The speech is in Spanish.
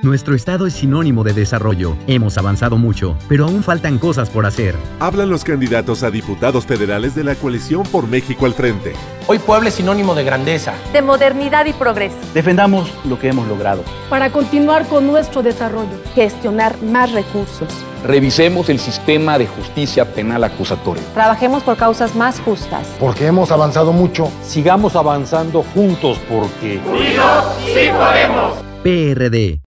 Nuestro estado es sinónimo de desarrollo. Hemos avanzado mucho, pero aún faltan cosas por hacer. Hablan los candidatos a diputados federales de la coalición por México al frente. Hoy Puebla es sinónimo de grandeza, de modernidad y progreso. Defendamos lo que hemos logrado. Para continuar con nuestro desarrollo. Gestionar más recursos. Revisemos el sistema de justicia penal acusatoria. Trabajemos por causas más justas. Porque hemos avanzado mucho. Sigamos avanzando juntos porque... ¡Unidos sí podemos! PRD.